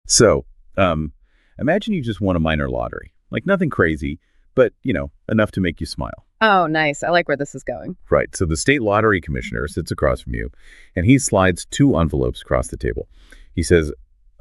So, imagine you just won a minor lottery. Like nothing crazy, but, enough to make you smile. Oh, nice. I like where this is going. Right. So the state lottery commissioner sits across from you, and he slides two envelopes across the table. He says,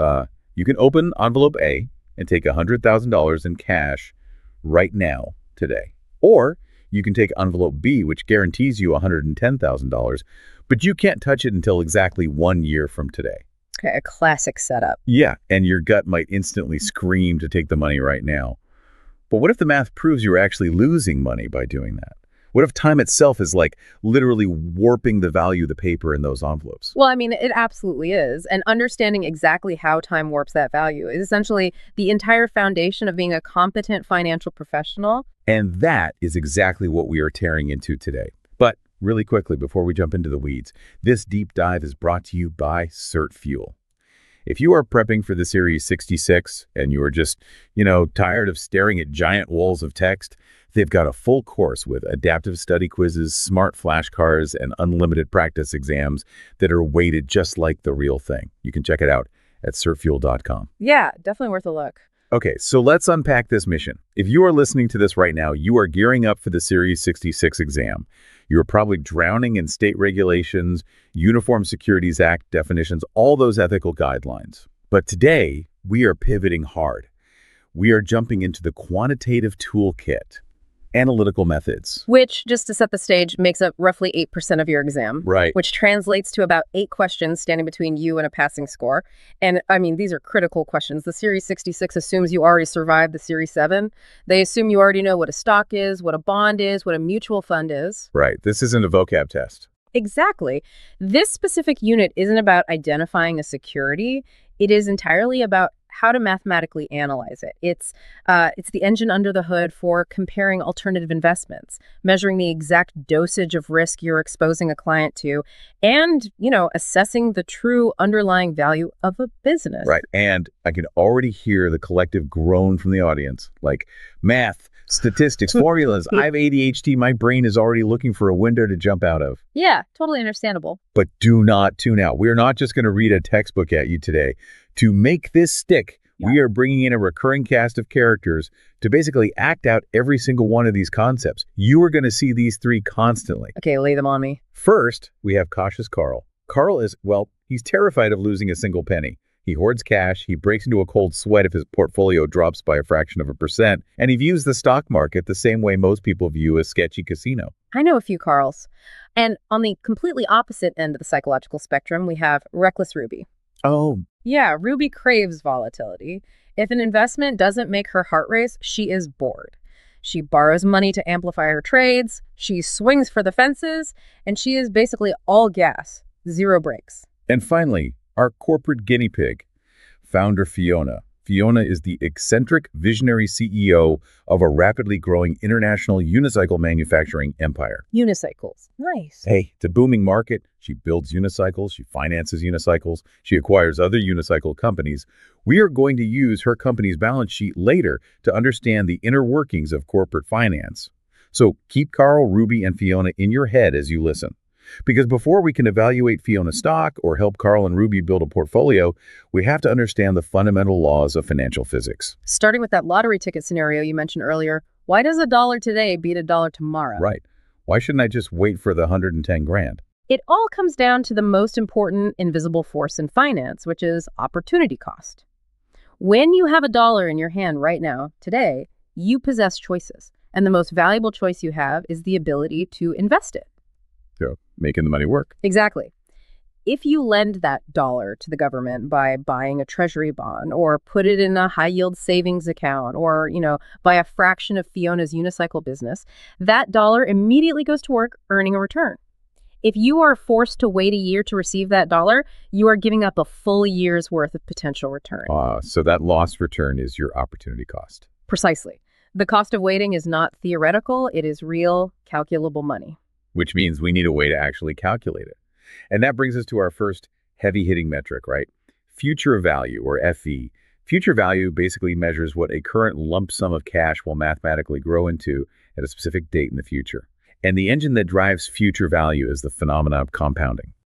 you can open envelope A and take $100,000 in cash right now, today. Or you can take envelope B, which guarantees you $110,000, but you can't touch it until exactly 1 year from today. Okay, a classic setup. Yeah, and your gut might instantly scream to take the money right now. But what if the math proves you're actually losing money by doing that? What if time itself is like literally warping the value of the paper in those envelopes? Well, I mean, it absolutely is. And understanding exactly how time warps that value is essentially the entire foundation of being a competent financial professional. And that is exactly what we are tearing into today. But really quickly, before we jump into the weeds, this deep dive is brought to you by CertFuel. If you are prepping for the Series 66 and you are just, tired of staring at giant walls of text, they've got a full course with adaptive study quizzes, smart flashcards, and unlimited practice exams that are weighted just like the real thing. You can check it out at certfuel.com. Yeah, definitely worth a look. Okay, so let's unpack this mission. If you are listening to this right now, you are gearing up for the Series 66 exam. You're probably drowning in state regulations, Uniform Securities Act definitions, all those ethical guidelines. But today, we are pivoting hard. We are jumping into the quantitative toolkit, analytical methods. Which, just to set the stage, makes up roughly 8% of your exam. Right. Which translates to about 8 questions standing between you and a passing score. And, I mean, these are critical questions. The Series 66 assumes you already survived the Series 7. They assume you already know what a stock is, what a bond is, what a mutual fund is. Right. This isn't a vocab test. Exactly. This specific unit isn't about identifying a security. It is entirely about how to mathematically analyze it. It's the engine under the hood for comparing alternative investments, measuring the exact dosage of risk you're exposing a client to, and, assessing the true underlying value of a business. Right. And I can already hear the collective groan from the audience, like math, statistics, formulas. I have ADHD. My brain is already looking for a window to jump out of. Yeah, totally understandable. But do not tune out. We are not just going to read a textbook at you today. To make this stick, we are bringing in a recurring cast of characters to basically act out every single one of these concepts. You are going to see these three constantly. Okay, lay them on me. First, we have cautious Carl. Carl is, he's terrified of losing a single penny. He hoards cash, he breaks into a cold sweat if his portfolio drops by a fraction of a percent, and he views the stock market the same way most people view a sketchy casino. I know a few Carls. And on the completely opposite end of the psychological spectrum, we have reckless Ruby. Oh. Yeah, Ruby craves volatility. If an investment doesn't make her heart race, she is bored. She borrows money to amplify her trades, she swings for the fences, and she is basically all gas, zero brakes. And finally, our corporate guinea pig, founder Fiona. Fiona is the eccentric, visionary CEO of a rapidly growing international unicycle manufacturing empire. Unicycles. Nice. Hey, it's a booming market. She builds unicycles. She finances unicycles. She acquires other unicycle companies. We are going to use her company's balance sheet later to understand the inner workings of corporate finance. So keep Carl, Ruby, and Fiona in your head as you listen. Because before we can evaluate Fiona's stock or help Carl and Ruby build a portfolio, we have to understand the fundamental laws of financial physics. Starting with that lottery ticket scenario you mentioned earlier, why does $1 today beat $1 tomorrow? Right. Why shouldn't I just wait for the 110 grand? It all comes down to the most important invisible force in finance, which is opportunity cost. When you have $1 in your hand right now, today, you possess choices. And the most valuable choice you have is the ability to invest it. So, making the money work. Exactly. If you lend that dollar to the government by buying a treasury bond or put it in a high-yield savings account or, buy a fraction of Fiona's unicycle business, that dollar immediately goes to work earning a return. If you are forced to wait a year to receive that dollar, you are giving up a full year's worth of potential return. So that lost return is your opportunity cost. Precisely. The cost of waiting is not theoretical. It is real, calculable money. Which means we need a way to actually calculate it. And that brings us to our first heavy-hitting metric, right? Future value, or FV. Future value basically measures what a current lump sum of cash will mathematically grow into at a specific date in the future. And the engine that drives future value is the phenomena of compounding.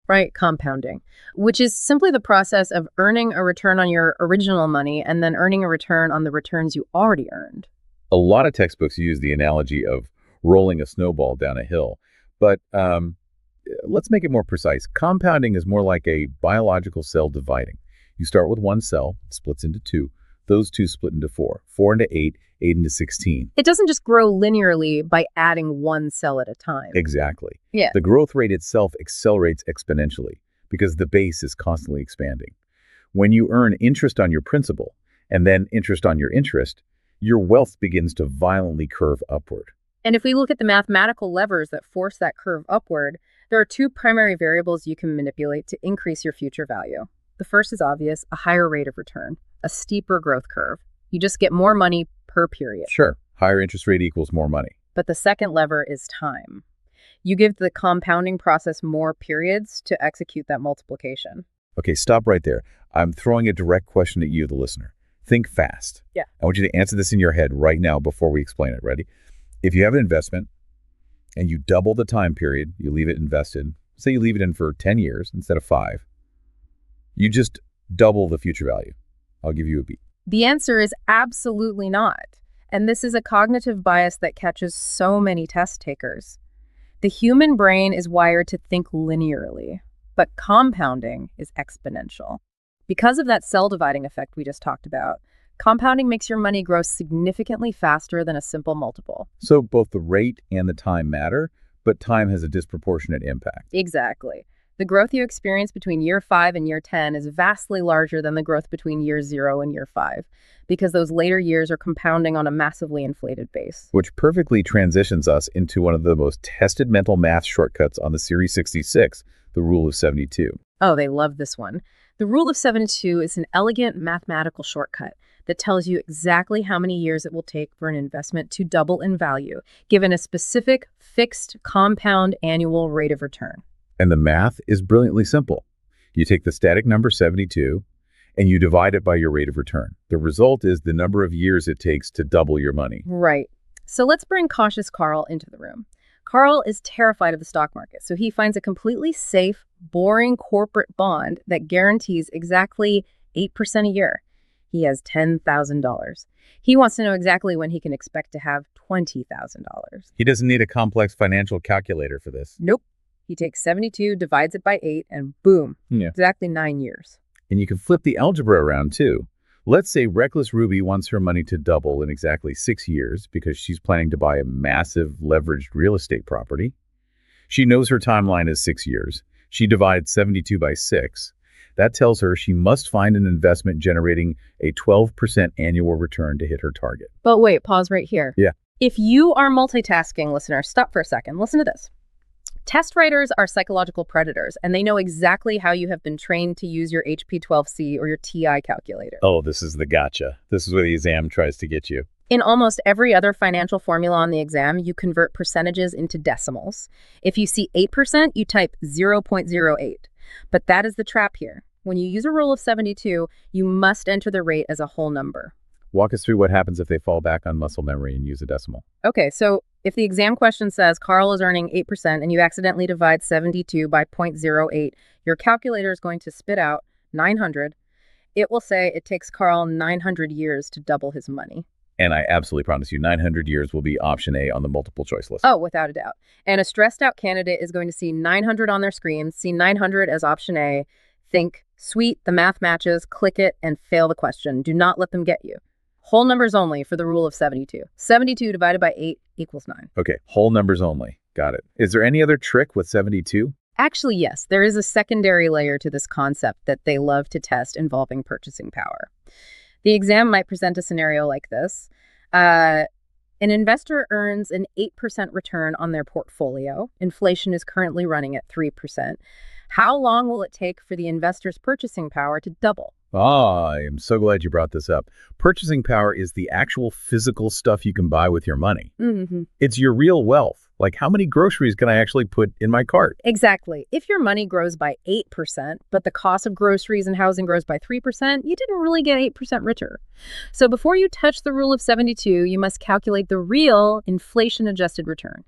Right, compounding, which is simply the process of earning a return on your original money and then earning a return on the returns you already earned. A lot of textbooks use the analogy of rolling a snowball down a hill, but let's make it more precise. Compounding is more like a biological cell dividing. You start with one cell, it splits into two. Those two split into four, 4 into 8, 8 into 16. It doesn't just grow linearly by adding one cell at a time. Exactly. Yeah. The growth rate itself accelerates exponentially because the base is constantly expanding. When you earn interest on your principal and then interest on your interest, your wealth begins to violently curve upward. And if we look at the mathematical levers that force that curve upward, there are two primary variables you can manipulate to increase your future value. The first is obvious, a higher rate of return, a steeper growth curve. You just get more money per period. Sure, higher interest rate equals more money. But the second lever is time. You give the compounding process more periods to execute that multiplication. Okay, stop right there. I'm throwing a direct question at you, the listener. Think fast. Yeah. I want you to answer this in your head right now before we explain it. Ready? If you have an investment and you double the time period, you leave it invested, say you leave it in for 10 years instead of 5, you just double the future value. I'll give you a beat. The answer is absolutely not. And this is a cognitive bias that catches so many test takers. The human brain is wired to think linearly, but compounding is exponential. Because of that cell dividing effect we just talked about, compounding makes your money grow significantly faster than a simple multiple. So both the rate and the time matter, but time has a disproportionate impact. Exactly. The growth you experience between year 5 and year 10 is vastly larger than the growth between year 0 and year 5, because those later years are compounding on a massively inflated base. Which perfectly transitions us into one of the most tested mental math shortcuts on the Series 66, the Rule of 72. Oh, they love this one. The Rule of 72 is an elegant mathematical shortcut that tells you exactly how many years it will take for an investment to double in value, given a specific fixed compound annual rate of return. And the math is brilliantly simple. You take the static number 72 and you divide it by your rate of return. The result is the number of years it takes to double your money. Right. So let's bring cautious Carl into the room. Carl is terrified of the stock market, so he finds a completely safe, boring corporate bond that guarantees exactly 8% a year. He has $10,000. He wants to know exactly when he can expect to have $20,000. He doesn't need a complex financial calculator for this. Nope. He takes 72, divides it by 8, and boom, exactly 9 years. And you can flip the algebra around, too. Let's say Reckless Ruby wants her money to double in exactly 6 years because she's planning to buy a massive leveraged real estate property. She knows her timeline is 6 years. She divides 72 by 6. That tells her she must find an investment generating a 12% annual return to hit her target. But wait, pause right here. Yeah. If you are multitasking, listener, stop for a second. Listen to this. Test writers are psychological predators, and they know exactly how you have been trained to use your HP12C or your TI calculator. Oh, this is the gotcha. This is where the exam tries to get you. In almost every other financial formula on the exam, you convert percentages into decimals. If you see 8%, you type 0.08. But that is the trap here. When you use a rule of 72, you must enter the rate as a whole number. Walk us through what happens if they fall back on muscle memory and use a decimal. Okay, so if the exam question says Carl is earning 8% and you accidentally divide 72 by 0.08, your calculator is going to spit out 900. It will say it takes Carl 900 years to double his money. And I absolutely promise you 900 years will be option A on the multiple choice list. Oh, without a doubt. And a stressed out candidate is going to see 900 on their screen, see 900 as option A, think, sweet, the math matches, click it, and fail the question. Do not let them get you. Whole numbers only for the rule of 72. 72 divided by 8 equals 9. Okay, whole numbers only. Got it. Is there any other trick with 72? Actually, yes. There is a secondary layer to this concept that they love to test involving purchasing power. The exam might present a scenario like this. An investor earns an 8% return on their portfolio. Inflation is currently running at 3%. How long will it take for the investor's purchasing power to double? I am so glad you brought this up. Purchasing power is the actual physical stuff you can buy with your money. Mm-hmm. It's your real wealth. Like, how many groceries can I actually put in my cart? Exactly. If your money grows by 8%, but the cost of groceries and housing grows by 3%, you didn't really get 8% richer. So before you touch the rule of 72, you must calculate the real inflation-adjusted return.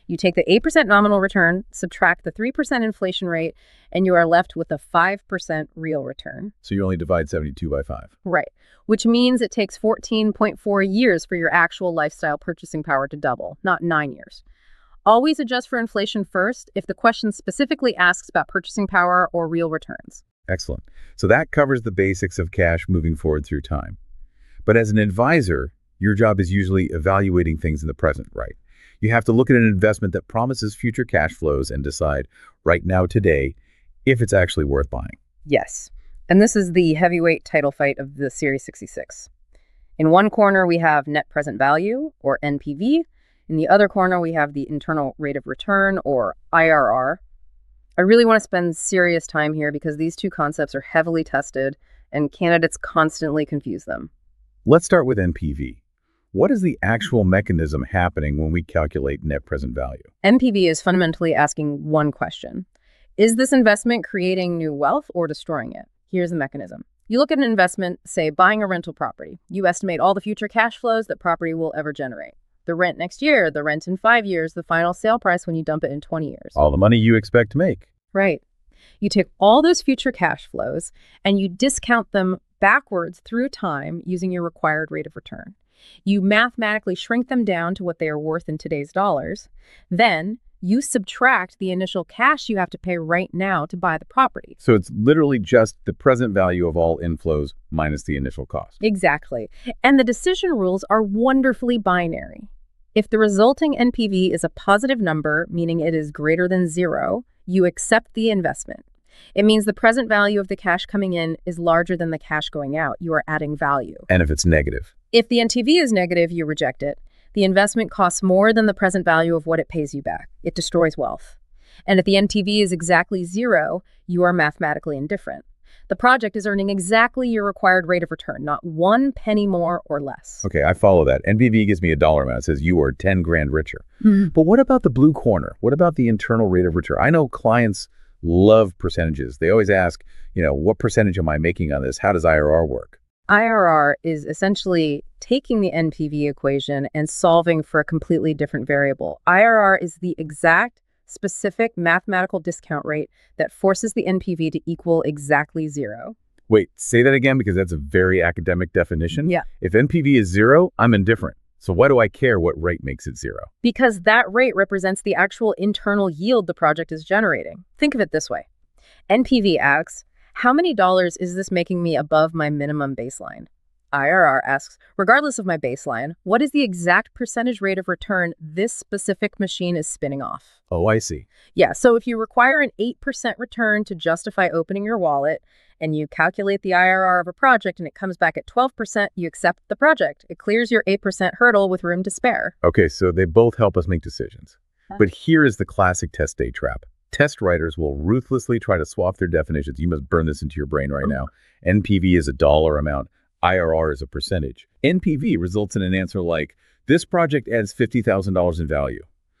You take the 8% nominal return, subtract the 3% inflation rate, and you are left with a 5% real return. So you only divide 72 by 5. Right, which means it takes 14.4 years for your actual lifestyle purchasing power to double, not 9 years. Always adjust for inflation first if the question specifically asks about purchasing power or real returns. Excellent. So that covers the basics of cash moving forward through time. But as an advisor, your job is usually evaluating things in the present, right? You have to look at an investment that promises future cash flows and decide right now, today, if it's actually worth buying. Yes. And this is the heavyweight title fight of the Series 66. In one corner, we have net present value, or NPV. In the other corner, we have the internal rate of return, or IRR. I really want to spend serious time here because these two concepts are heavily tested and candidates constantly confuse them. Let's start with NPV. What is the actual mechanism happening when we calculate net present value? NPV is fundamentally asking one question. Is this investment creating new wealth or destroying it? Here's the mechanism. You look at an investment, say buying a rental property. You estimate all the future cash flows that property will ever generate. The rent next year, the rent in 5 years, the final sale price when you dump it in 20 years. All the money you expect to make. Right. You take all those future cash flows and you discount them backwards through time using your required rate of return. You mathematically shrink them down to what they are worth in today's dollars. Then you subtract the initial cash you have to pay right now to buy the property. So it's literally just the present value of all inflows minus the initial cost. Exactly. And the decision rules are wonderfully binary. If the resulting NPV is a positive number, meaning it is greater than 0, you accept the investment. It means the present value of the cash coming in is larger than the cash going out. You are adding value. And if it's negative? If the NPV is negative, you reject it. The investment costs more than the present value of what it pays you back. It destroys wealth. And if the NPV is exactly 0, you are mathematically indifferent. The project is earning exactly your required rate of return, not 1 penny more or less. Okay, I follow that. NPV gives me a dollar amount. It says you are 10 grand richer. But what about the blue corner? What about the internal rate of return? I know clients love percentages. They always ask, what percentage am I making on this? How does IRR work? IRR is essentially taking the NPV equation and solving for a completely different variable. IRR is the exact, specific mathematical discount rate that forces the NPV to equal exactly 0. Wait, say that again because that's a very academic definition. Yeah. If NPV is 0, I'm indifferent. So why do I care what rate makes it 0? Because that rate represents the actual internal yield the project is generating. Think of it this way. NPV asks, how many dollars is this making me above my minimum baseline? IRR asks, regardless of my baseline, what is the exact percentage rate of return this specific machine is spinning off? Oh, I see. Yeah, so if you require an 8% return to justify opening your wallet, and you calculate the IRR of a project and it comes back at 12%, you accept the project. It clears your 8% hurdle with room to spare. Okay, so they both help us make decisions. But here is the classic test day trap. Test writers will ruthlessly try to swap their definitions. You must burn this into your brain right now. NPV is a dollar amount. IRR is a percentage. NPV results in an answer like, this project adds $50,000 in value.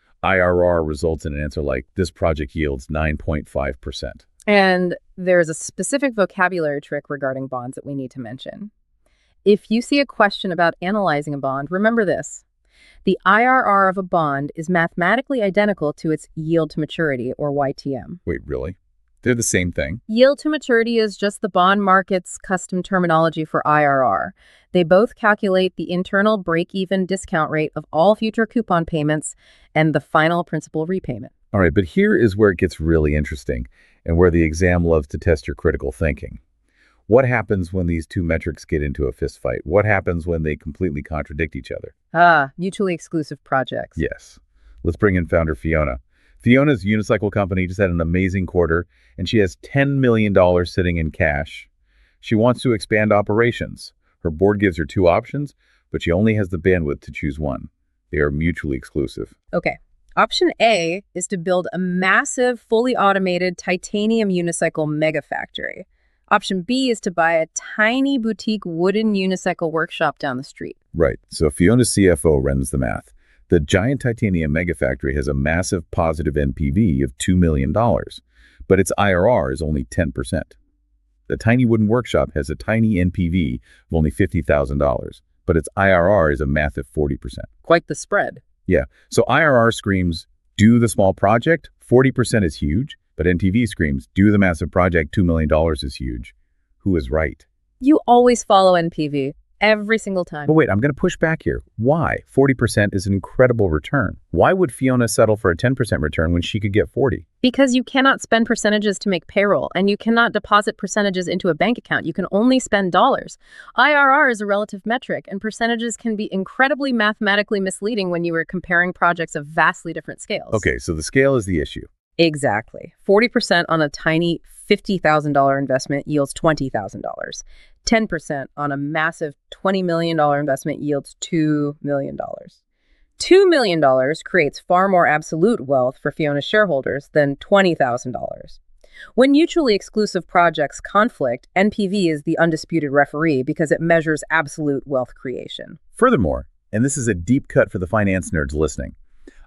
IRR results in an answer like, this project yields 9.5%. And there's a specific vocabulary trick regarding bonds that we need to mention. If you see a question about analyzing a bond, remember this. The IRR of a bond is mathematically identical to its yield to maturity, or YTM. Wait, really? They're the same thing? Yield to maturity is just the bond market's custom terminology for IRR. They both calculate the internal break-even discount rate of all future coupon payments and the final principal repayment. All right, but here is where it gets really interesting and where the exam loves to test your critical thinking. What happens when these two metrics get into a fist fight? What happens when they completely contradict each other? Mutually exclusive projects. Yes. Let's bring in founder Fiona. Fiona's unicycle company just had an amazing quarter, and she has $10 million sitting in cash. She wants to expand operations. Her board gives her 2 options, but she only has the bandwidth to choose one. They are mutually exclusive. Okay. Option A is to build a massive, fully automated titanium unicycle mega factory. Option B is to buy a tiny boutique wooden unicycle workshop down the street. Right. So Fiona's CFO runs the math. The giant titanium mega factory has a massive positive NPV of $2 million, but its IRR is only 10%. The tiny wooden workshop has a tiny NPV of only $50,000, but its IRR is a massive 40%. Quite the spread. Yeah. So IRR screams Do the small project, 40% is huge, but NPV screams, do the massive project, $2 million is huge. Who is right? You always follow NPV every single time. But wait, I'm going to push back here. Why? 40% is an incredible return. Why would Fiona settle for a 10% return when she could get 40? Because you cannot spend percentages to make payroll, and you cannot deposit percentages into a bank account. You can only spend dollars. IRR is a relative metric, and percentages can be incredibly mathematically misleading when you are comparing projects of vastly different scales. Okay, so the scale is the issue. Exactly. 40% on a tiny $50,000 investment yields $20,000. 10% on a massive $20 million investment yields $2 million. $2 million creates far more absolute wealth for Fiona's shareholders than $20,000. When mutually exclusive projects conflict, NPV is the undisputed referee because it measures absolute wealth creation. Furthermore, and this is a deep cut for the finance nerds listening,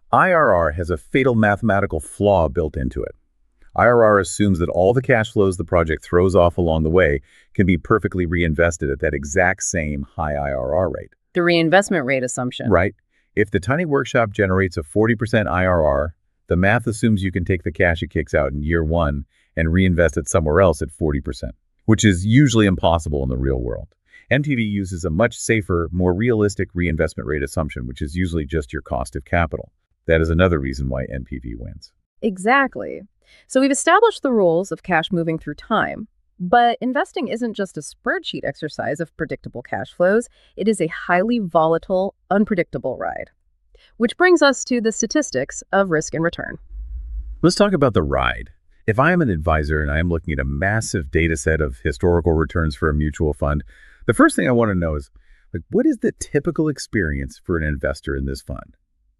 IRR has a fatal mathematical flaw built into it. IRR assumes that all the cash flows the project throws off along the way can be perfectly reinvested at that exact same high IRR rate. The reinvestment rate assumption. Right. If the tiny workshop generates a 40% IRR, the math assumes you can take the cash it kicks out in year one and reinvest it somewhere else at 40%, which is usually impossible in the real world. NPV uses a much safer, more realistic reinvestment rate assumption, which is usually just your cost of capital. That is another reason why NPV wins. Exactly. So we've established the rules of cash moving through time, but investing isn't just a spreadsheet exercise of predictable cash flows. It is a highly volatile, unpredictable ride. Which brings us to the statistics of risk and return. Let's talk about the ride. If I am an advisor and I am looking at a massive data set of historical returns for a mutual fund, the first thing I want to know is, what is the typical experience for an investor in this fund?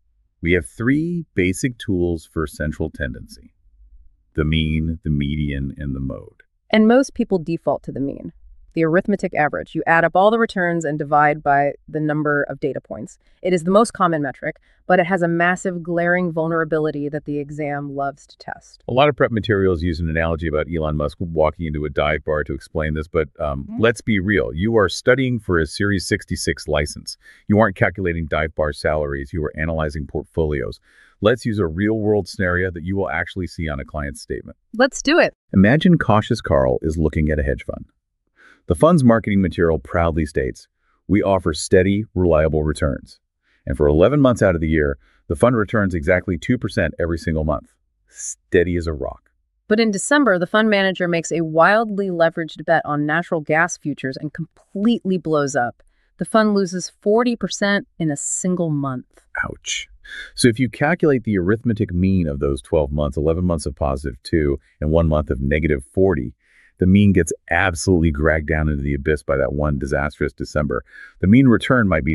We have three basic tools for central tendency: the mean, the median, and the mode. And most people default to the mean, the arithmetic average. You add up all the returns and divide by the number of data points. It is the most common metric, but it has a massive glaring vulnerability that the exam loves to test. A lot of prep materials use an analogy about Elon Musk walking into a dive bar to explain this, but let's be real. You are studying for a Series 66 license. You aren't calculating dive bar salaries. You are analyzing portfolios. Let's use a real-world scenario that you will actually see on a client's statement. Let's do it. Imagine Cautious Carl is looking at a hedge fund. The fund's marketing material proudly states, "We offer steady, reliable returns." And for 11 months out of the year, the fund returns exactly 2% every single month. Steady as a rock. But in December, the fund manager makes a wildly leveraged bet on natural gas futures and completely blows up. The fund loses 40% in a single month. Ouch. So if you calculate the arithmetic mean of those 12 months, 11 months of +2 and 1 month of -40, the mean gets absolutely dragged down into the abyss by that one disastrous December. The mean return might be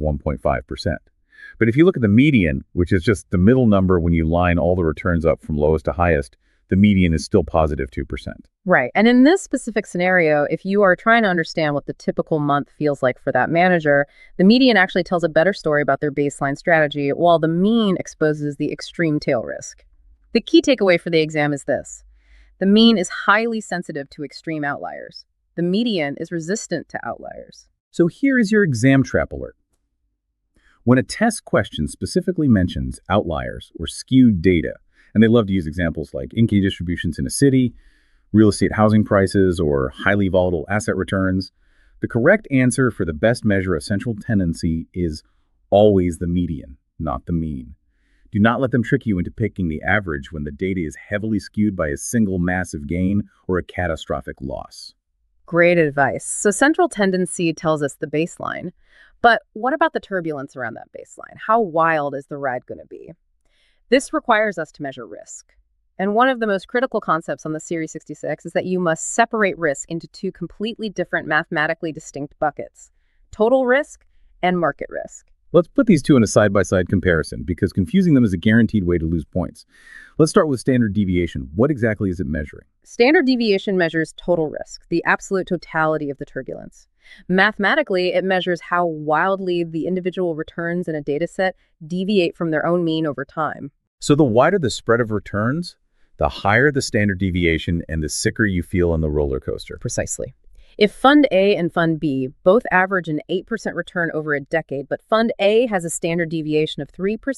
-1.5%. But if you look at the median, which is just the middle number when you line all the returns up from lowest to highest, the median is still +2%. Right. And in this specific scenario, if you are trying to understand what the typical month feels like for that manager, the median actually tells a better story about their baseline strategy, while the mean exposes the extreme tail risk. The key takeaway for the exam is this: the mean is highly sensitive to extreme outliers. The median is resistant to outliers. So here is your exam trap alert. When a test question specifically mentions outliers or skewed data, and they love to use examples like income distributions in a city, real estate housing prices, or highly volatile asset returns, the correct answer for the best measure of central tendency is always the median, not the mean. Do not let them trick you into picking the average when the data is heavily skewed by a single massive gain or a catastrophic loss. Great advice. So central tendency tells us the baseline. But what about the turbulence around that baseline? How wild is the ride going to be? This requires us to measure risk. And one of the most critical concepts on the Series 66 is that you must separate risk into two completely different mathematically distinct buckets: total risk and market risk. Let's put these two in a side-by-side comparison because confusing them is a guaranteed way to lose points. Let's start with standard deviation. What exactly is it measuring? Standard deviation measures total risk, the absolute totality of the turbulence. Mathematically, it measures how wildly the individual returns in a data set deviate from their own mean over time. So the wider the spread of returns, the higher the standard deviation and the sicker you feel on the roller coaster. Precisely. If Fund A and Fund B both average an 8% return over a decade, but Fund A has a standard deviation of 3%,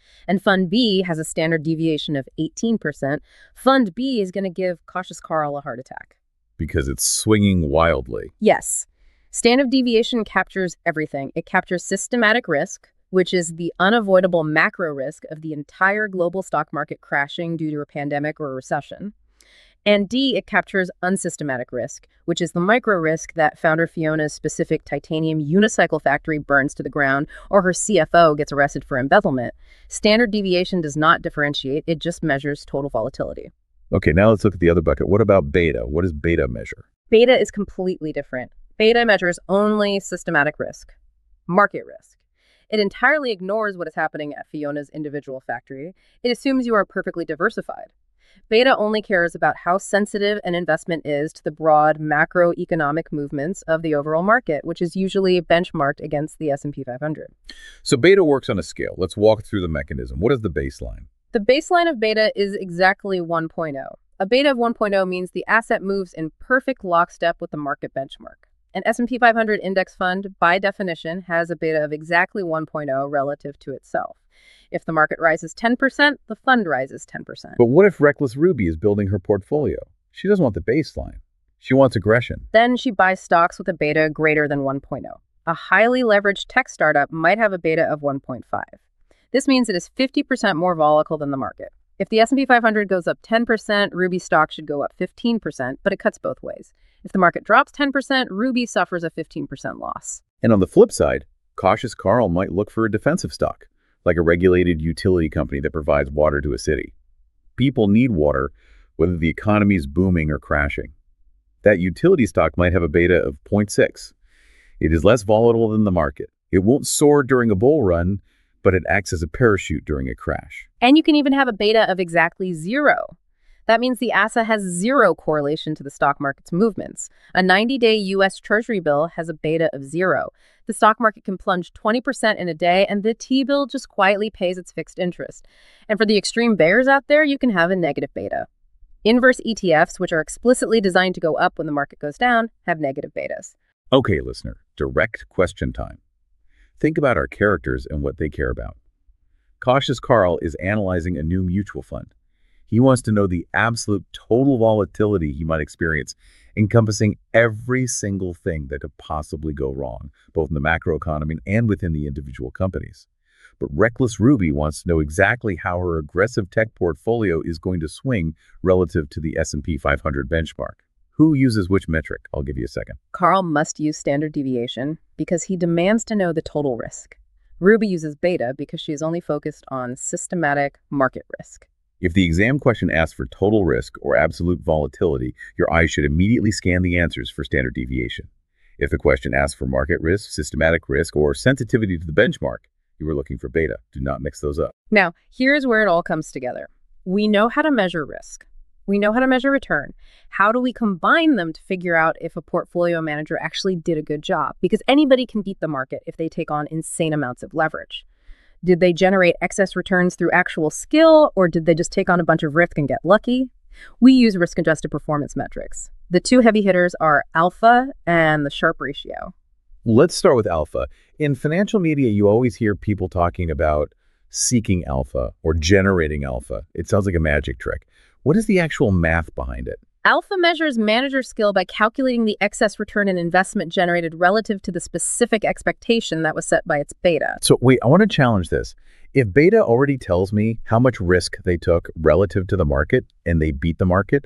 and Fund B has a standard deviation of 18%, Fund B is going to give Cautious Carl a heart attack. Because it's swinging wildly. Yes. Standard deviation captures everything. It captures systematic risk, which is the unavoidable macro risk of the entire global stock market crashing due to a pandemic or a recession. And D, it captures unsystematic risk, which is the micro risk that founder Fiona's specific titanium unicycle factory burns to the ground or her CFO gets arrested for embezzlement. Standard deviation does not differentiate, it just measures total volatility. Okay, now let's look at the other bucket. What about beta? What does beta measure? Beta is completely different. Beta measures only systematic risk, market risk. It entirely ignores what is happening at Fiona's individual factory. It assumes you are perfectly diversified. Beta only cares about how sensitive an investment is to the broad macroeconomic movements of the overall market, which is usually benchmarked against the S&P 500. So beta works on a scale. Let's walk through the mechanism. What is the baseline? The baseline of beta is exactly 1.0. A beta of 1.0 means the asset moves in perfect lockstep with the market benchmark. An S&P 500 index fund, by definition, has a beta of exactly 1.0 relative to itself. If the market rises 10%, the fund rises 10%. But what if Reckless Ruby is building her portfolio? She doesn't want the baseline. She wants aggression. Then she buys stocks with a beta greater than 1.0. A highly leveraged tech startup might have a beta of 1.5. This means it is 50% more volatile than the market. If the S&P 500 goes up 10%, Ruby stock should go up 15%, but it cuts both ways. If the market drops 10%, Ruby suffers a 15% loss. And on the flip side, Cautious Carl might look for a defensive stock, like a regulated utility company that provides water to a city. People need water, whether the economy is booming or crashing. That utility stock might have a beta of 0.6. It is less volatile than the market. It won't soar during a bull run, but it acts as a parachute during a crash. And you can even have a beta of exactly 0. That means the asset has 0 correlation to the stock market's movements. A 90-day U.S. Treasury bill has a beta of 0. The stock market can plunge 20% in a day, and the T-bill just quietly pays its fixed interest. And for the extreme bears out there, you can have a negative beta. Inverse ETFs, which are explicitly designed to go up when the market goes down, have negative betas. Okay, listener, direct question time. Think about our characters and what they care about. Cautious Carl is analyzing a new mutual fund. He wants to know the absolute total volatility he might experience, encompassing every single thing that could possibly go wrong, both in the macroeconomy and within the individual companies. But Reckless Ruby wants to know exactly how her aggressive tech portfolio is going to swing relative to the S&P 500 benchmark. Who uses which metric? I'll give you a second. Carl must use standard deviation because he demands to know the total risk. Ruby uses beta because she is only focused on systematic market risk. If the exam question asks for total risk or absolute volatility, your eyes should immediately scan the answers for standard deviation. If the question asks for market risk, systematic risk, or sensitivity to the benchmark, you are looking for beta. Do not mix those up. Now, here's where it all comes together. We know how to measure risk. We know how to measure return. How do we combine them to figure out if a portfolio manager actually did a good job? Because anybody can beat the market if they take on insane amounts of leverage. Did they generate excess returns through actual skill, or did they just take on a bunch of risk and get lucky? We use risk-adjusted performance metrics. The two heavy hitters are alpha and the Sharpe ratio. Let's start with alpha. In financial media, you always hear people talking about seeking alpha or generating alpha. It sounds like a magic trick. What is the actual math behind it? Alpha measures manager skill by calculating the excess return and investment generated relative to the specific expectation that was set by its beta. So wait, I want to challenge this. If beta already tells me how much risk they took relative to the market and they beat the market,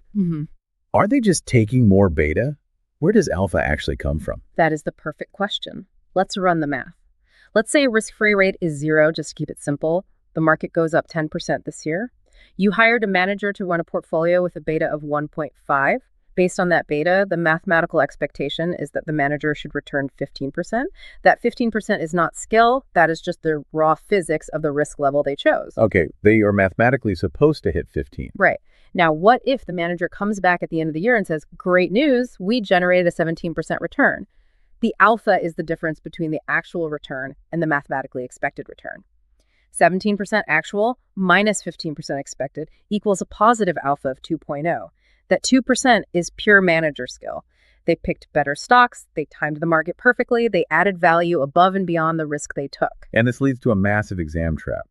are they just taking more beta? Where does alpha actually come from? That is the perfect question. Let's run the math. Let's say a risk-free rate is 0, just to keep it simple. The market goes up 10% this year. You hired a manager to run a portfolio with a beta of 1.5. Based on that beta, the mathematical expectation is that the manager should return 15%. That 15% is not skill. That is just the raw physics of the risk level they chose. Okay, they are mathematically supposed to hit 15. Right. Now, what if the manager comes back at the end of the year and says, great news, we generated a 17% return? The alpha is the difference between the actual return and the mathematically expected return. 17% actual minus 15% expected equals a positive alpha of 2.0. That 2% is pure manager skill. They picked better stocks, they timed the market perfectly, they added value above and beyond the risk they took. And this leads to a massive exam trap.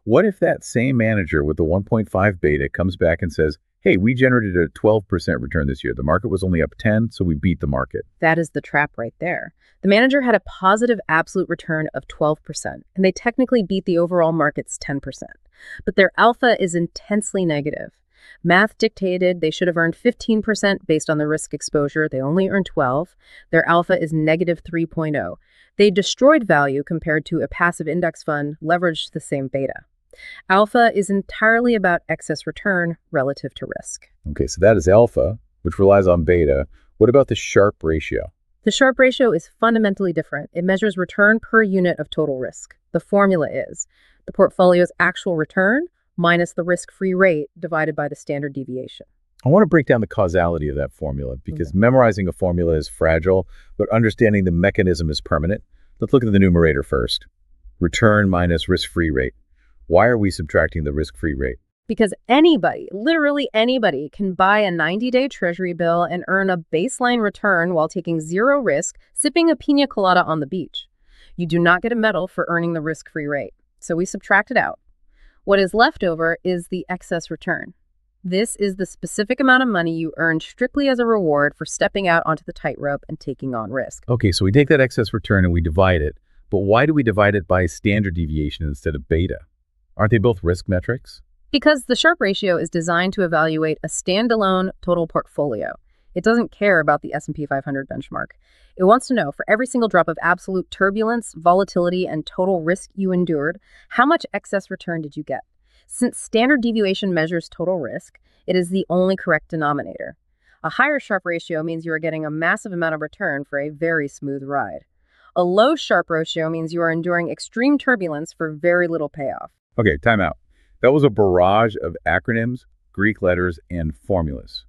What if that same manager with the 1.5 beta comes back and says, hey, we generated a 12% return this year. The market was only up 10, so we beat the market. That is the trap right there. The manager had a positive absolute return of 12%, and they technically beat the overall market's 10%. But their alpha is intensely negative. Math dictated they should have earned 15% based on the risk exposure. They only earned 12. Their alpha is negative 3.0. They destroyed value compared to a passive index fund leveraged the same beta. Alpha is entirely about excess return relative to risk. Okay, so that is alpha, which relies on beta. What about the Sharpe ratio? The Sharpe ratio is fundamentally different. It measures return per unit of total risk. The formula is the portfolio's actual return minus the risk-free rate divided by the standard deviation. I want to break down the causality of that formula because memorizing a formula is fragile, but understanding the mechanism is permanent. Let's look at the numerator first. Return minus risk-free rate. Why are we subtracting the risk-free rate? Because anybody, literally anybody, can buy a 90-day treasury bill and earn a baseline return while taking zero risk, sipping a pina colada on the beach. You do not get a medal for earning the risk-free rate, so we subtract it out. What is left over is the excess return. This is the specific amount of money you earned strictly as a reward for stepping out onto the tightrope and taking on risk. Okay, so we take that excess return and we divide it, but why do we divide it by standard deviation instead of beta? Aren't they both risk metrics? Because the Sharpe ratio is designed to evaluate a standalone total portfolio. It doesn't care about the S&P 500 benchmark. It wants to know, for every single drop of absolute turbulence, volatility, and total risk you endured, how much excess return did you get? Since standard deviation measures total risk, it is the only correct denominator. A higher Sharpe ratio means you are getting a massive amount of return for a very smooth ride. A low Sharpe ratio means you are enduring extreme turbulence for very little payoff. Okay, time out. That was a barrage of acronyms, Greek letters, and formulas.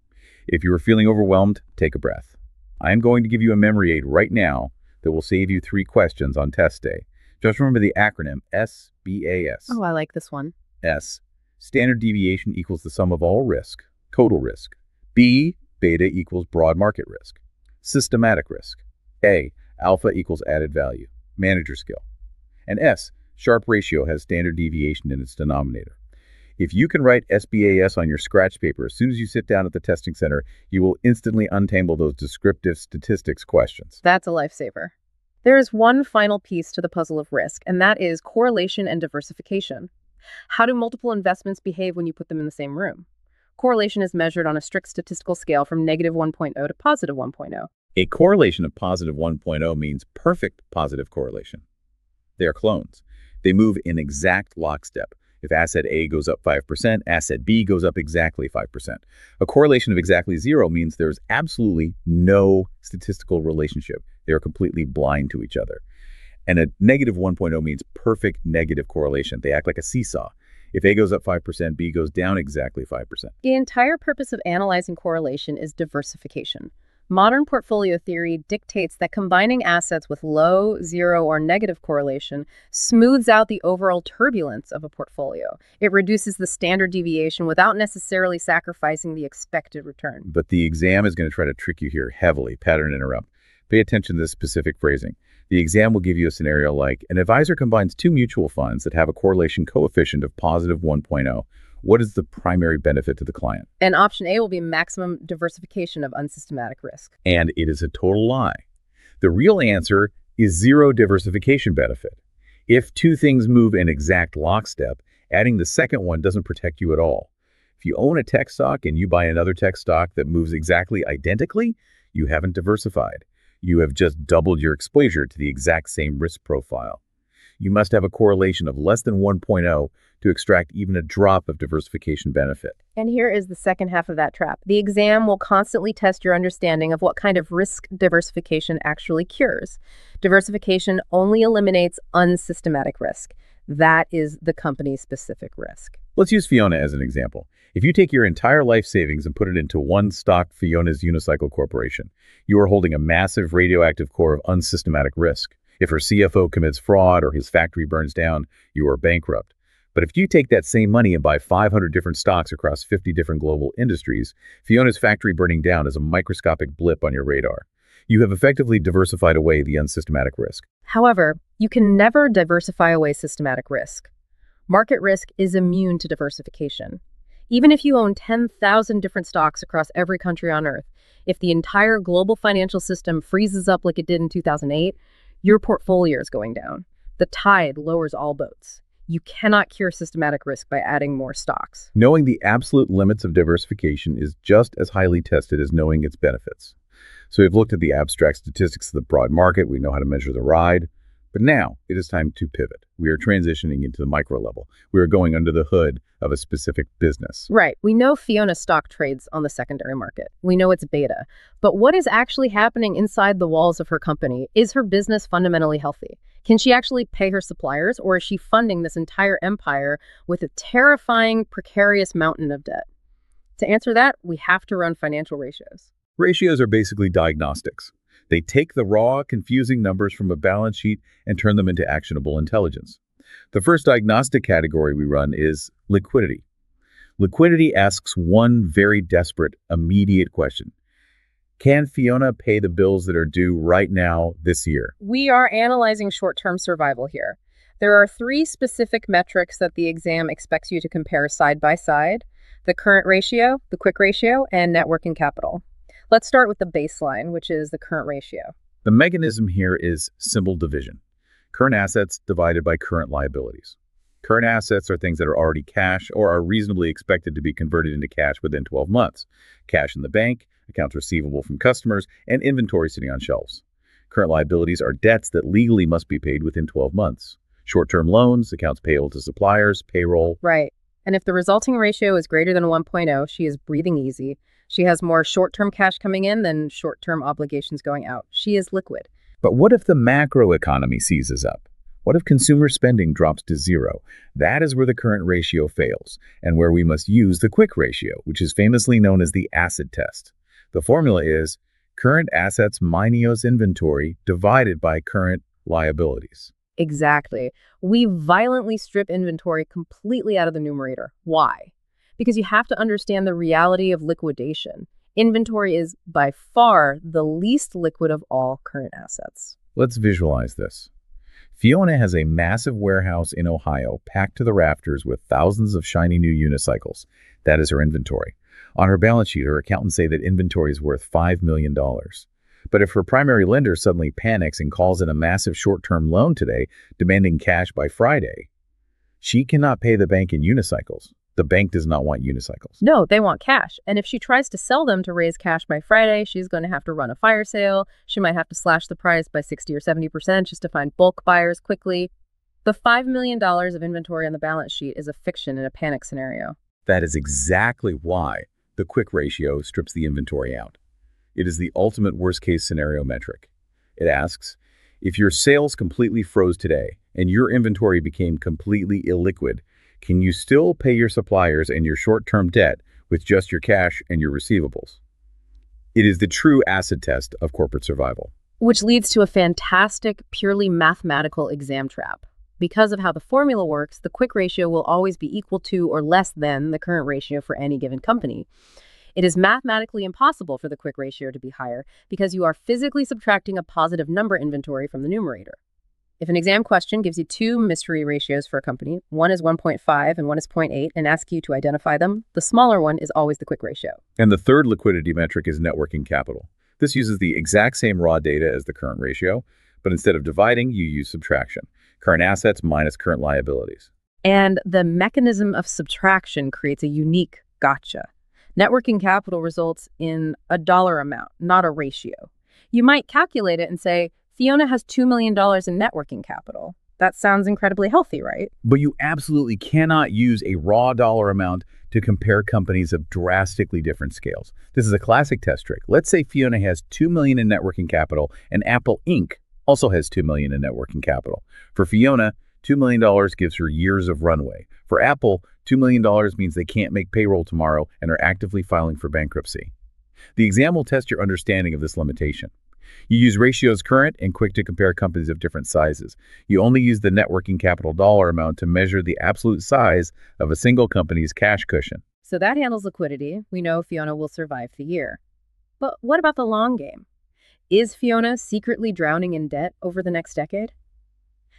If you are feeling overwhelmed, take a breath. I am going to give you a memory aid right now that will save you 3 questions on test day. Just remember the acronym SBAS. Oh, I like this one. S, standard deviation equals the sum of all risk, total risk. B, beta equals broad market risk, systematic risk. A, alpha equals added value, manager skill. And S, Sharpe ratio has standard deviation in its denominator. If you can write SBAS on your scratch paper as soon as you sit down at the testing center, you will instantly untangle those descriptive statistics questions. That's a lifesaver. There is one final piece to the puzzle of risk, and that is correlation and diversification. How do multiple investments behave when you put them in the same room? Correlation is measured on a strict statistical scale from negative 1.0 to positive 1.0. A correlation of positive 1.0 means perfect positive correlation. They are clones. They move in exact lockstep. If asset A goes up 5%, asset B goes up exactly 5%. A correlation of exactly 0 means there's absolutely no statistical relationship. They are completely blind to each other. And a negative 1.0 means perfect negative correlation. They act like a seesaw. If A goes up 5%, B goes down exactly 5%. The entire purpose of analyzing correlation is diversification. Modern portfolio theory dictates that combining assets with low, zero, or negative correlation smooths out the overall turbulence of a portfolio. It reduces the standard deviation without necessarily sacrificing the expected return. But the exam is going to try to trick you here heavily. Pattern interrupt. Pay attention to this specific phrasing. The exam will give you a scenario like, an advisor combines 2 mutual funds that have a correlation coefficient of positive 1.0. What is the primary benefit to the client? And option A will be maximum diversification of unsystematic risk. And it is a total lie. The real answer is zero diversification benefit. If 2 things move in exact lockstep, adding the second one doesn't protect you at all. If you own a tech stock and you buy another tech stock that moves exactly identically, you haven't diversified. You have just doubled your exposure to the exact same risk profile. You must have a correlation of less than 1.0 to extract even a drop of diversification benefit. And here is the second half of that trap. The exam will constantly test your understanding of what kind of risk diversification actually cures. Diversification only eliminates unsystematic risk. That is the company-specific risk. Let's use Fiona as an example. If you take your entire life savings and put it into one stock, Fiona's Unicycle Corporation, you are holding a massive radioactive core of unsystematic risk. If her CFO commits fraud or his factory burns down, you are bankrupt. But if you take that same money and buy 500 different stocks across 50 different global industries, Fiona's factory burning down is a microscopic blip on your radar. You have effectively diversified away the unsystematic risk. However, you can never diversify away systematic risk. Market risk is immune to diversification. Even if you own 10,000 different stocks across every country on Earth, if the entire global financial system freezes up like it did in 2008, your portfolio is going down. The tide lowers all boats. You cannot cure systematic risk by adding more stocks. Knowing the absolute limits of diversification is just as highly tested as knowing its benefits. So we've looked at the abstract statistics of the broad market. We know how to measure the ride. But now it is time to pivot. We are transitioning into the micro level. We are going under the hood of a specific business. Right. We know Fiona stock trades on the secondary market. We know it's beta. But what is actually happening inside the walls of her company? Is her business fundamentally healthy? Can she actually pay her suppliers, or is she funding this entire empire with a terrifying, precarious mountain of debt? To answer that, we have to run financial ratios. Ratios are basically diagnostics. They take the raw, confusing numbers from a balance sheet and turn them into actionable intelligence. The first diagnostic category we run is liquidity. Liquidity asks one very desperate, immediate question. Can Fiona pay the bills that are due right now this year? We are analyzing short-term survival here. There are 3 specific metrics that the exam expects you to compare side by side: the current ratio, the quick ratio, and net working capital. Let's start with the baseline, which is the current ratio. The mechanism here is simple division. Current assets divided by current liabilities. Current assets are things that are already cash or are reasonably expected to be converted into cash within 12 months. Cash in the bank, accounts receivable from customers, and inventory sitting on shelves. Current liabilities are debts that legally must be paid within 12 months. Short-term loans, accounts payable to suppliers, payroll. Right. And if the resulting ratio is greater than 1.0, she is breathing easy. She has more short-term cash coming in than short-term obligations going out. She is liquid. But what if the macroeconomy seizes up? What if consumer spending drops to 0? That is where the current ratio fails, and where we must use the quick ratio, which is famously known as the acid test. The formula is current assets minus inventory divided by current liabilities. Exactly. We violently strip inventory completely out of the numerator. Why? Because you have to understand the reality of liquidation. Inventory is by far the least liquid of all current assets. Let's visualize this. Fiona has a massive warehouse in Ohio packed to the rafters with thousands of shiny new unicycles. That is her inventory. On her balance sheet, her accountants say that inventory is worth $5 million. But if her primary lender suddenly panics and calls in a massive short-term loan today, demanding cash by Friday, she cannot pay the bank in unicycles. The bank does not want unicycles. No, they want cash. And if she tries to sell them to raise cash by Friday, she's going to have to run a fire sale. She might have to slash the price by 60 or 70% just to find bulk buyers quickly. The $5 million of inventory on the balance sheet is a fiction in a panic scenario. That is exactly why the quick ratio strips the inventory out. It is the ultimate worst-case scenario metric. It asks, if your sales completely froze today and your inventory became completely illiquid, can you still pay your suppliers and your short-term debt with just your cash and your receivables? It is the true acid test of corporate survival. Which leads to a fantastic, purely mathematical exam trap. Because of how the formula works, the quick ratio will always be equal to or less than the current ratio for any given company. It is mathematically impossible for the quick ratio to be higher because you are physically subtracting a positive number inventory from the numerator. If an exam question gives you 2 mystery ratios for a company, one is 1.5 and one is 0.8, and asks you to identify them, the smaller one is always the quick ratio. And the third liquidity metric is net working capital. This uses the exact same raw data as the current ratio, but instead of dividing, you use subtraction. Current assets minus current liabilities. And the mechanism of subtraction creates a unique gotcha. Net working capital results in a dollar amount, not a ratio. You might calculate it and say, Fiona has $2 million in net working capital. That sounds incredibly healthy, right? But you absolutely cannot use a raw dollar amount to compare companies of drastically different scales. This is a classic test trick. Let's say Fiona has $2 million in net working capital and Apple Inc. also has $2 million in net working capital. For Fiona, $2 million gives her years of runway. For Apple, $2 million means they can't make payroll tomorrow and are actively filing for bankruptcy. The exam will test your understanding of this limitation. You use ratios current and quick to compare companies of different sizes. You only use the net working capital dollar amount to measure the absolute size of a single company's cash cushion. So that handles liquidity. We know Fiona will survive the year. But what about the long game? Is Fiona secretly drowning in debt over the next decade?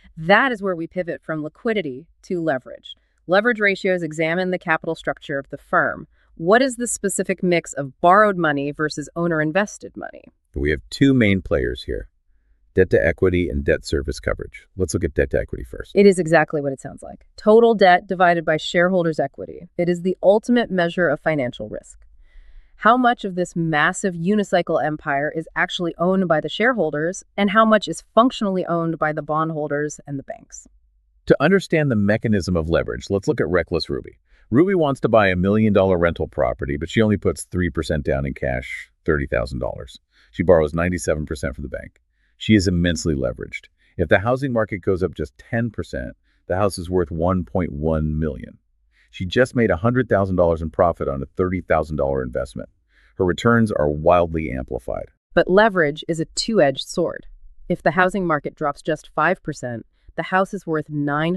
That is where we pivot from liquidity to leverage. Leverage ratios examine the capital structure of the firm. What is the specific mix of borrowed money versus owner-invested money? We have two main players here, debt to equity and debt service coverage. Let's look at debt to equity first. It is exactly what it sounds like. Total debt divided by shareholders' equity. It is the ultimate measure of financial risk. How much of this massive unicycle empire is actually owned by the shareholders, and how much is functionally owned by the bondholders and the banks? To understand the mechanism of leverage, let's look at reckless Ruby. Ruby wants to buy $1 million rental property, but she only puts 3% down in cash, $30,000. She borrows 97% from the bank. She is immensely leveraged. If the housing market goes up just 10%, the house is worth $1.1 million. She just made $100,000 in profit on a $30,000 investment. Her returns are wildly amplified. But leverage is a two-edged sword. If the housing market drops just 5%, the house is worth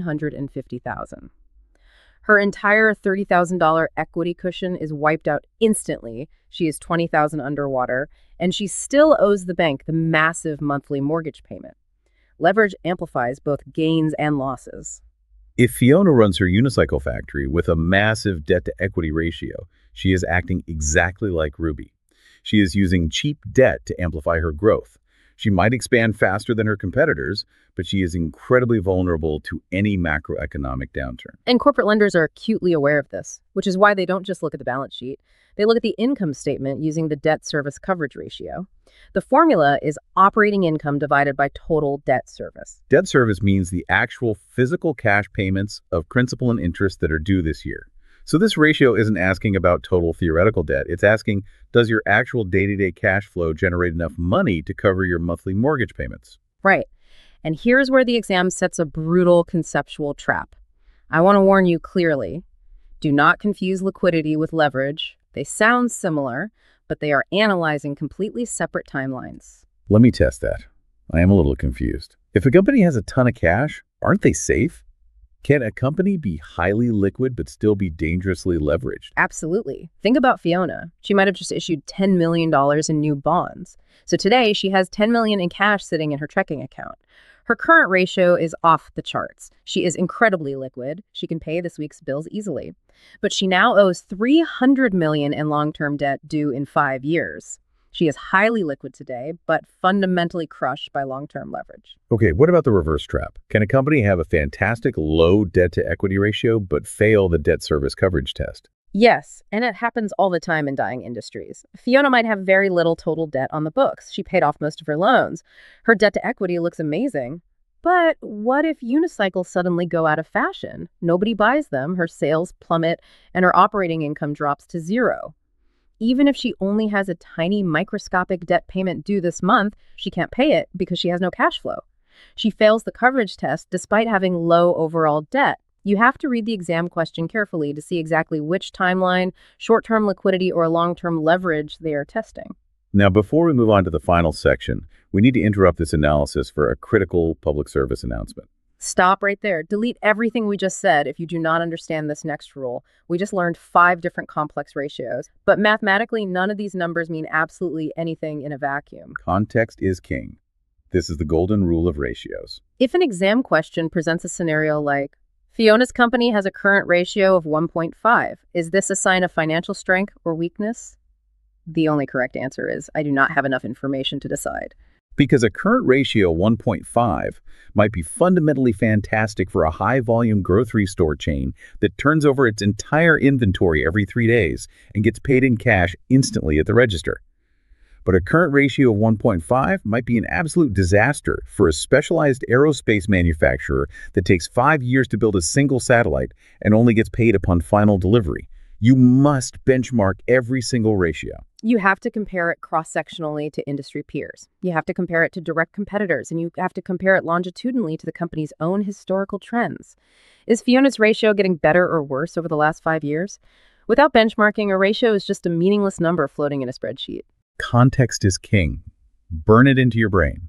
$950,000. Her entire $30,000 equity cushion is wiped out instantly. She is $20,000 underwater, and she still owes the bank the massive monthly mortgage payment. Leverage amplifies both gains and losses. If Fiona runs her unicycle factory with a massive debt-to-equity ratio, she is acting exactly like Ruby. She is using cheap debt to amplify her growth. She might expand faster than her competitors, but she is incredibly vulnerable to any macroeconomic downturn. And corporate lenders are acutely aware of this, which is why they don't just look at the balance sheet. They look at the income statement using the debt service coverage ratio. The formula is operating income divided by total debt service. Debt service means the actual physical cash payments of principal and interest that are due this year. So this ratio isn't asking about total theoretical debt. It's asking, does your actual day-to-day cash flow generate enough money to cover your monthly mortgage payments? Right. And here's where the exam sets a brutal conceptual trap. I want to warn you clearly. Do not confuse liquidity with leverage. They sound similar, but they are analyzing completely separate timelines. Let me test that. I am a little confused. If a company has a ton of cash, aren't they safe? Can a company be highly liquid but still be dangerously leveraged? Absolutely. Think about Fiona. She might have just issued $10 million in new bonds. So today she has $10 million in cash sitting in her checking account. Her current ratio is off the charts. She is incredibly liquid. She can pay this week's bills easily. But she now owes $300 million in long-term debt due in 5 years. She is highly liquid today, but fundamentally crushed by long-term leverage. Okay, what about the reverse trap? Can a company have a fantastic low debt-to-equity ratio but fail the debt service coverage test? Yes, and it happens all the time in dying industries. Fiona might have very little total debt on the books. She paid off most of her loans. Her debt-to-equity looks amazing. But what if unicycles suddenly go out of fashion? Nobody buys them, her sales plummet, and her operating income drops to zero. Even if she only has a tiny microscopic debt payment due this month, she can't pay it because she has no cash flow. She fails the coverage test despite having low overall debt. You have to read the exam question carefully to see exactly which timeline, short-term liquidity, or long-term leverage they are testing. Now, before we move on to the final section, we need to interrupt this analysis for a critical public service announcement. Stop right there. Delete everything we just said if you do not understand this next rule. We just learned 5 different complex ratios, but mathematically, none of these numbers mean absolutely anything in a vacuum. Context is king. This is the golden rule of ratios. If an exam question presents a scenario like, Fiona's company has a current ratio of 1.5, is this a sign of financial strength or weakness? The only correct answer is, I do not have enough information to decide. Because a current ratio 1.5 might be fundamentally fantastic for a high-volume grocery store chain that turns over its entire inventory every 3 days and gets paid in cash instantly at the register. But a current ratio of 1.5 might be an absolute disaster for a specialized aerospace manufacturer that takes 5 years to build a single satellite and only gets paid upon final delivery. You must benchmark every single ratio. You have to compare it cross-sectionally to industry peers. You have to compare it to direct competitors, and you have to compare it longitudinally to the company's own historical trends. Is Fiona's ratio getting better or worse over the last 5 years? Without benchmarking, a ratio is just a meaningless number floating in a spreadsheet. Context is king. Burn it into your brain.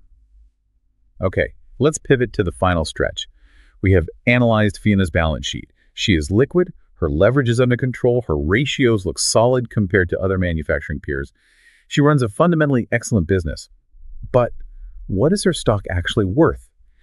Okay, let's pivot to the final stretch. We have analyzed Fiona's balance sheet. She is liquid. Her leverage is under control. Her ratios look solid compared to other manufacturing peers. She runs a fundamentally excellent business. But what is her stock actually worth?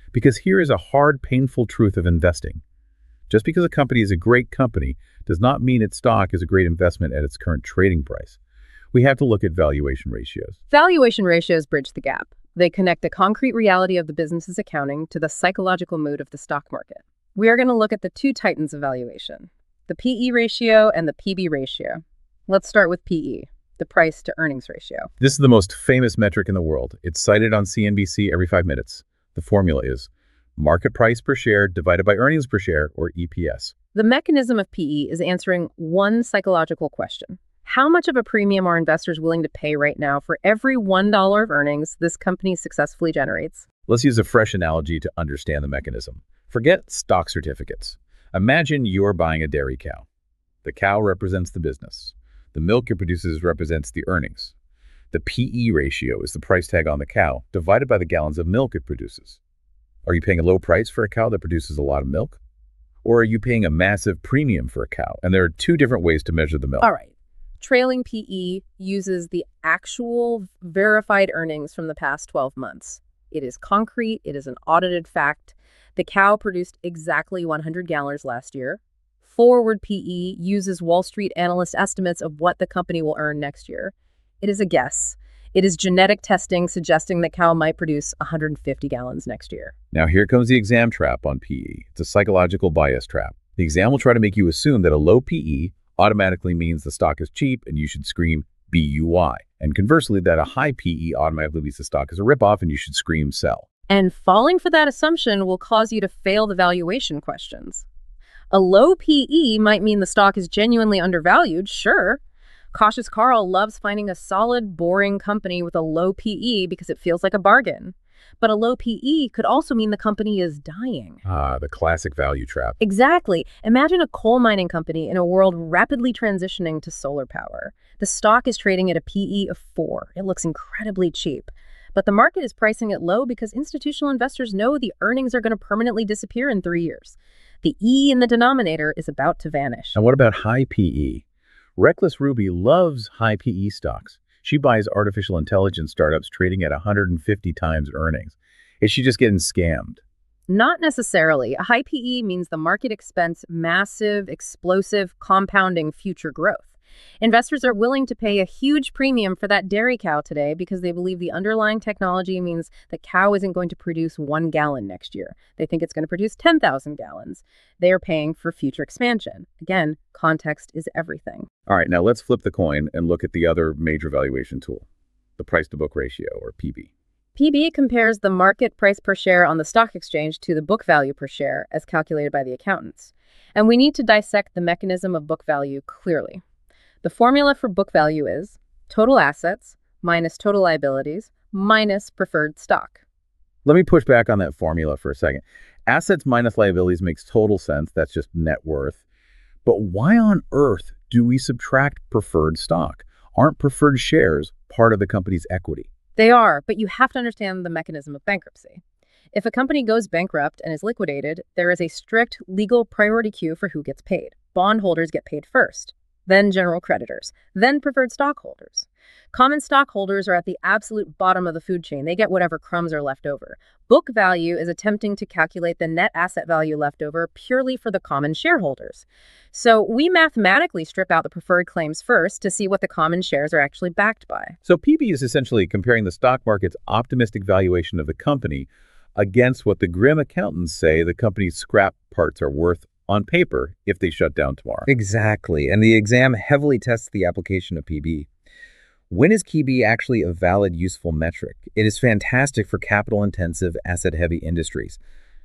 Because here is a hard, painful truth of investing. Just because a company is a great company does not mean its stock is a great investment at its current trading price. We have to look at valuation ratios. Valuation ratios bridge the gap. They connect the concrete reality of the business's accounting to the psychological mood of the stock market. We are going to look at the two titans of valuation, the PE ratio and the PB ratio. Let's start with PE, the price to earnings ratio. This is the most famous metric in the world. It's cited on CNBC every 5 minutes. The formula is market price per share divided by earnings per share, or EPS. The mechanism of PE is answering one psychological question. How much of a premium are investors willing to pay right now for every $1 of earnings this company successfully generates? Let's use a fresh analogy to understand the mechanism. Forget stock certificates. Imagine you're buying a dairy cow. The cow represents the business. The milk it produces represents the earnings. The PE ratio is the price tag on the cow divided by the gallons of milk it produces. Are you paying a low price for a cow that produces a lot of milk? Or are you paying a massive premium for a cow? And there are two different ways to measure the milk. All right. Trailing PE uses the actual verified earnings from the past 12 months. It is concrete. It is an audited fact. The cow produced exactly 100 gallons last year. Forward PE uses Wall Street analyst estimates of what the company will earn next year. It is a guess. It is genetic testing suggesting the cow might produce 150 gallons next year. Now here comes the exam trap on PE. It's a psychological bias trap. The exam will try to make you assume that a low PE automatically means the stock is cheap and you should scream BUY. And conversely, that a high PE automatically means the stock is a ripoff and you should scream sell. And falling for that assumption will cause you to fail the valuation questions. A low PE might mean the stock is genuinely undervalued, sure. Cautious Carl loves finding a solid, boring company with a low PE because it feels like a bargain. But a low PE could also mean the company is dying. Ah, the classic value trap. Exactly. Imagine a coal mining company in a world rapidly transitioning to solar power. The stock is trading at a PE of 4. It looks incredibly cheap. But the market is pricing it low because institutional investors know the earnings are going to permanently disappear in 3 years. The E in the denominator is about to vanish. And what about high PE? Reckless Ruby loves high PE stocks. She buys artificial intelligence startups trading at 150 times earnings. Is she just getting scammed? Not necessarily. A high PE means the market expects massive, explosive, compounding future growth. Investors are willing to pay a huge premium for that dairy cow today because they believe the underlying technology means the cow isn't going to produce 1 gallon next year. They think it's going to produce 10,000 gallons. They are paying for future expansion. Again, context is everything. All right, now let's flip the coin and look at the other major valuation tool, the price-to-book ratio, or PB. PB compares the market price per share on the stock exchange to the book value per share as calculated by the accountants. And we need to dissect the mechanism of book value clearly. The formula for book value is total assets minus total liabilities minus preferred stock. Let me push back on that formula for a second. Assets minus liabilities makes total sense. That's just net worth. But why on earth do we subtract preferred stock? Aren't preferred shares part of the company's equity? They are, but you have to understand the mechanism of bankruptcy. If a company goes bankrupt and is liquidated, there is a strict legal priority queue for who gets paid. Bondholders get paid first, then general creditors, then preferred stockholders. Common stockholders are at the absolute bottom of the food chain. They get whatever crumbs are left over. Book value is attempting to calculate the net asset value left over purely for the common shareholders. So we mathematically strip out the preferred claims first to see what the common shares are actually backed by. So PB is essentially comparing the stock market's optimistic valuation of the company against what the grim accountants say the company's scrap parts are worth on paper if they shut down tomorrow. Exactly. And the exam heavily tests the application of PB. When is PB actually a valid, useful metric? It is fantastic for capital-intensive, asset-heavy industries.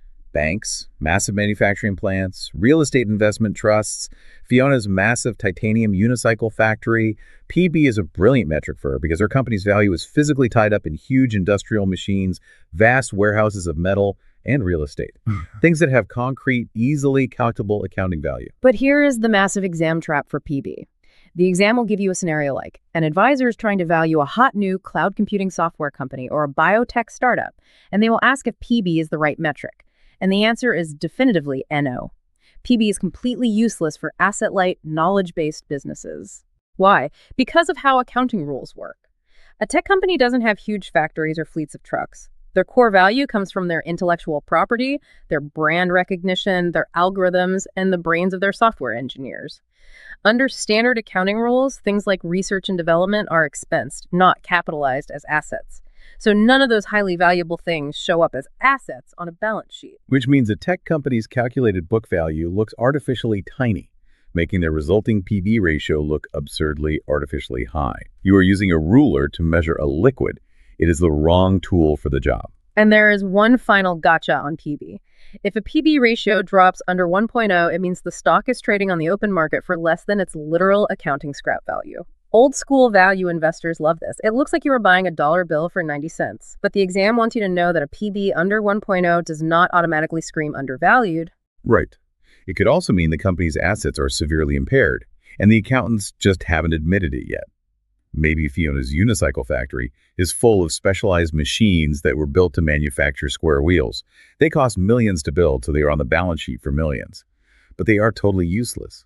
Banks, massive manufacturing plants, real estate investment trusts, Fiona's massive titanium unicycle factory. PB is a brilliant metric for her because her company's value is physically tied up in huge industrial machines, vast warehouses of metal, and real estate. Things that have concrete, easily calculable accounting value. But here is the massive exam trap for PB. The exam will give you a scenario like an advisor is trying to value a hot new cloud computing software company or a biotech startup, and they will ask if PB is the right metric. And the answer is definitively NO. PB is completely useless for asset-light, knowledge-based businesses. Why? Because of how accounting rules work. A tech company doesn't have huge factories or fleets of trucks. Their core value comes from their intellectual property, their brand recognition, their algorithms, and the brains of their software engineers. Under standard accounting rules, things like research and development are expensed, not capitalized as assets. So none of those highly valuable things show up as assets on a balance sheet. Which means a tech company's calculated book value looks artificially tiny, making their resulting PB ratio look absurdly artificially high. You are using a ruler to measure a liquid. It is the wrong tool for the job. And there is one final gotcha on PB. If a PB ratio drops under 1.0, it means the stock is trading on the open market for less than its literal accounting scrap value. Old school value investors love this. It looks like you were buying a dollar bill for 90 cents. But the exam wants you to know that a PB under 1.0 does not automatically scream undervalued. Right. It could also mean the company's assets are severely impaired, and the accountants just haven't admitted it yet. Maybe Fiona's unicycle factory is full of specialized machines that were built to manufacture square wheels. They cost millions to build, so they are on the balance sheet for millions. But they are totally useless.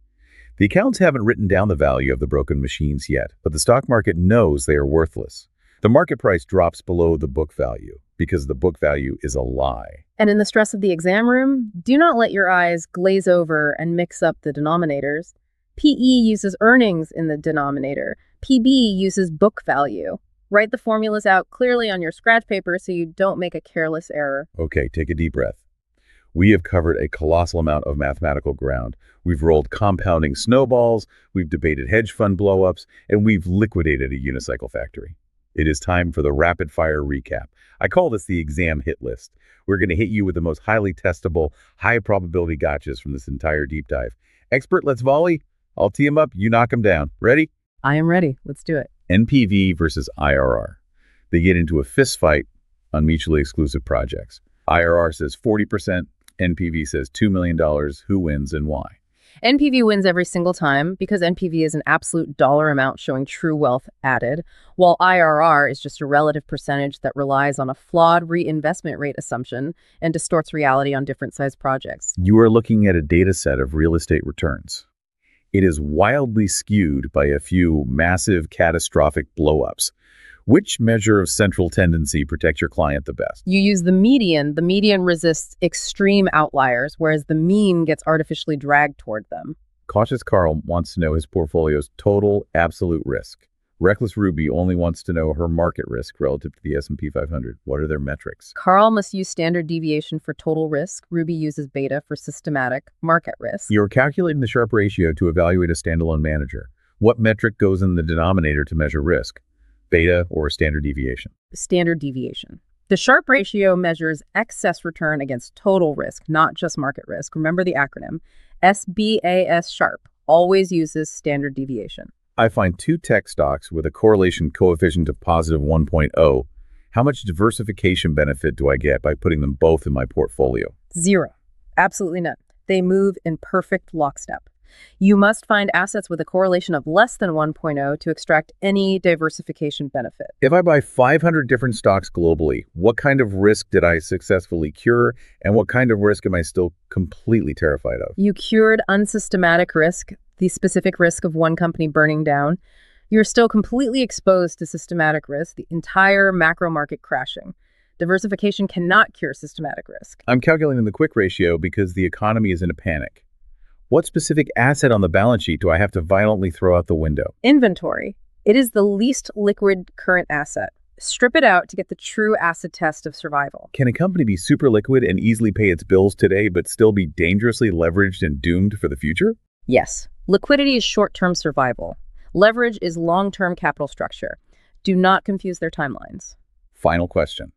The accountants haven't written down the value of the broken machines yet, but the stock market knows they are worthless. The market price drops below the book value because the book value is a lie. And in the stress of the exam room, do not let your eyes glaze over and mix up the denominators. PE uses earnings in the denominator. PB uses book value. Write the formulas out clearly on your scratch paper so you don't make a careless error. Okay, take a deep breath. We have covered a colossal amount of mathematical ground. We've rolled compounding snowballs, we've debated hedge fund blowups, and we've liquidated a unicycle factory. It is time for the rapid-fire recap. I call this the exam hit list. We're going to hit you with the most highly testable, high-probability gotchas from this entire deep dive. Expert, let's volley. I'll tee him up, you knock him down. Ready? I am ready. Let's do it. NPV versus IRR. They get into a fist fight on mutually exclusive projects. IRR says 40%, NPV says $2 million. Who wins and why? NPV wins every single time because NPV is an absolute dollar amount showing true wealth added, while IRR is just a relative percentage that relies on a flawed reinvestment rate assumption and distorts reality on different size projects. You are looking at a data set of real estate returns. It is wildly skewed by a few massive catastrophic blowups. Which measure of central tendency protects your client the best? You use the median. The median resists extreme outliers, whereas the mean gets artificially dragged toward them. Cautious Carl wants to know his portfolio's total absolute risk. Reckless Ruby only wants to know her market risk relative to the S&P 500. What are their metrics? Carl must use standard deviation for total risk. Ruby uses beta for systematic market risk. You're calculating the Sharpe ratio to evaluate a standalone manager. What metric goes in the denominator to measure risk? Beta or standard deviation? Standard deviation. The Sharpe ratio measures excess return against total risk, not just market risk. Remember the acronym. SBAS Sharpe always uses standard deviation. I find two tech stocks with a correlation coefficient of positive 1.0. How much diversification benefit do I get by putting them both in my portfolio? Zero. Absolutely none. They move in perfect lockstep. You must find assets with a correlation of less than 1.0 to extract any diversification benefit. If I buy 500 different stocks globally, what kind of risk did I successfully cure, and what kind of risk am I still completely terrified of? You cured unsystematic risk, the specific risk of one company burning down. You're still completely exposed to systematic risk, the entire macro market crashing. Diversification cannot cure systematic risk. I'm calculating the quick ratio because the economy is in a panic. What specific asset on the balance sheet do I have to violently throw out the window? Inventory. It is the least liquid current asset. Strip it out to get the true acid test of survival. Can a company be super liquid and easily pay its bills today but still be dangerously leveraged and doomed for the future? Yes. Liquidity is short-term survival. Leverage is long-term capital structure. Do not confuse their timelines. Final question.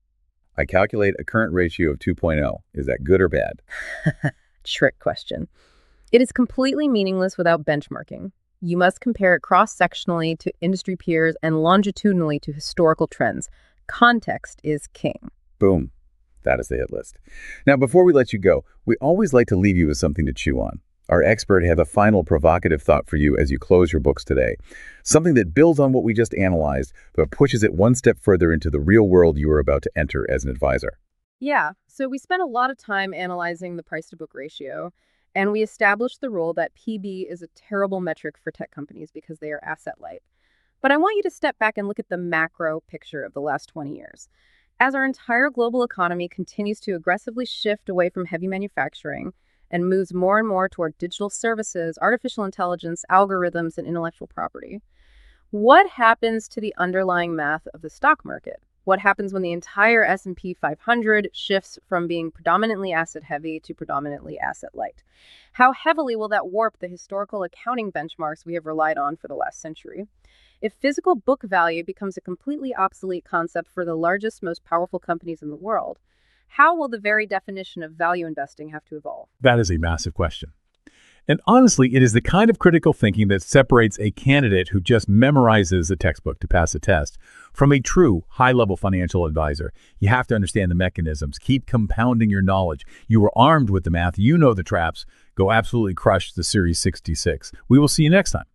I calculate a current ratio of 2.0. Is that good or bad? Trick question. It is completely meaningless without benchmarking. You must compare it cross-sectionally to industry peers and longitudinally to historical trends. Context is king. Boom. That is the hit list. Now, before we let you go, we always like to leave you with something to chew on. Our expert have a final provocative thought for you as you close your books today. Something that builds on what we just analyzed, but pushes it one step further into the real world you are about to enter as an advisor. Yeah, so we spent a lot of time analyzing the price-to-book ratio, and we established the rule that PB is a terrible metric for tech companies because they are asset light. But I want you to step back and look at the macro picture of the last 20 years. As our entire global economy continues to aggressively shift away from heavy manufacturing and moves more and more toward digital services, artificial intelligence, algorithms, and intellectual property, what happens to the underlying math of the stock market? What happens when the entire S&P 500 shifts from being predominantly asset-heavy to predominantly asset-light? How heavily will that warp the historical accounting benchmarks we have relied on for the last century? If physical book value becomes a completely obsolete concept for the largest, most powerful companies in the world, how will the very definition of value investing have to evolve? That is a massive question. And honestly, it is the kind of critical thinking that separates a candidate who just memorizes a textbook to pass a test from a true high-level financial advisor. You have to understand the mechanisms. Keep compounding your knowledge. You are armed with the math. You know the traps. Go absolutely crush the Series 66. We will see you next time.